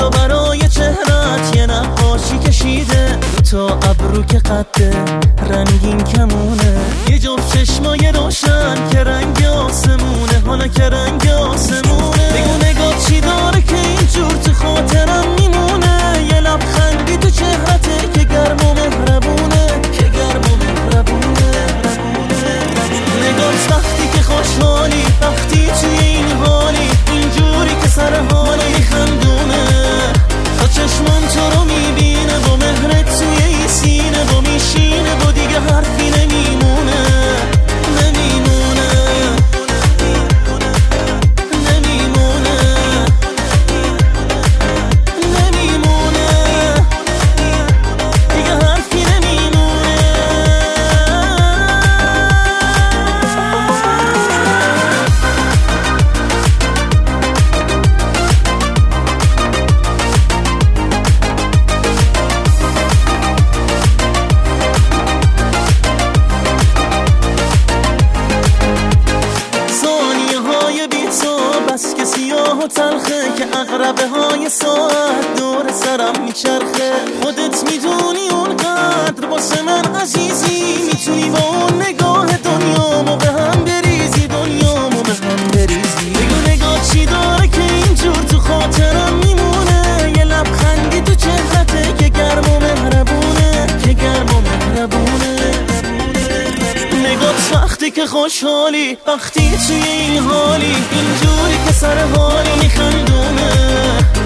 خدا برای چهرت یه نقاشی کشیده، تا ابرو که قده رنگین کمونه، یه جفت چشمای روشن که رنگ آسمونه، حالا که رنگ آسمونه. بگو نگاه چی داره که اینجور تو خاطرم میمونه، یه لبخندی تو چهرته که گرم و مهربونه، که گرم و مهربونه. نگاه وقتی که خوشحالی، وقتی توی این حالی، اینجوری که سر حالا میخندونه، تا چشمان تو رو میبینه و مهرت توی این سینه و میشینه و دیگه حرفی نمیمونه، نمیمونه، نمیمونه، نمیمونه، دیگه حرفی نمیمونه. بس که سیاه و تلخه که عقربه های ساعت دور سرم میچرخه، خودت میدونی اونقدر واسه من عزیزی، میتونی با اون نگاه دنیامو به هم بریزی، دنیامو به هم بریزی. بگو نگاه چی داره که اینجور تو خاطرم میمونه، یه لبخندی تو چهرته که گرم و مهربونه، که گرم و مهربونه. نگاه وقتی که خوشحالی، وقتی توی این حالی، اینجوری که سر حالی میخندونه،